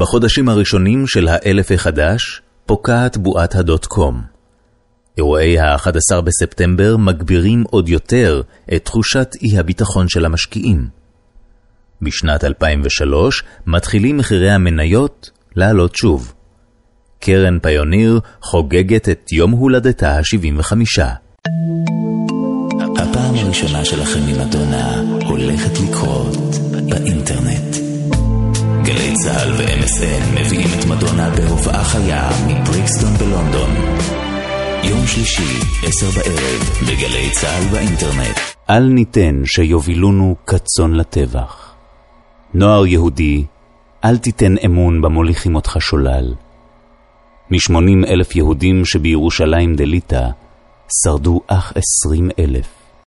בחודשים הראשונים של האלף החדש פוקעת בועת .com. אירועי ה-11 בספטמבר מגבירים עוד יותר את תחושת אי הביטחון של המשקיעים. בשנת 2003 מתחילים מחירי המניות לעלות שוב. קרן פיוניר חוגגת את יום הולדתה ה-75. הפעם הראשונה שלכם עם מדונה הולכת לקרות באינטרנט. גלי צהל ו-MSN מביאים את מדונה בהופעה חיה מבריקסטון בלונדון. יום שלישי, 10 בערב, בגלי צהל באינטרנט. אל ניתן שיובילונו כצאן לטבח. נוער יהודי, אל תיתן אמון במוליכים אותך שולל. מ-80,000 יהודים שבירושלים דליטה, שרדו אך 20,000.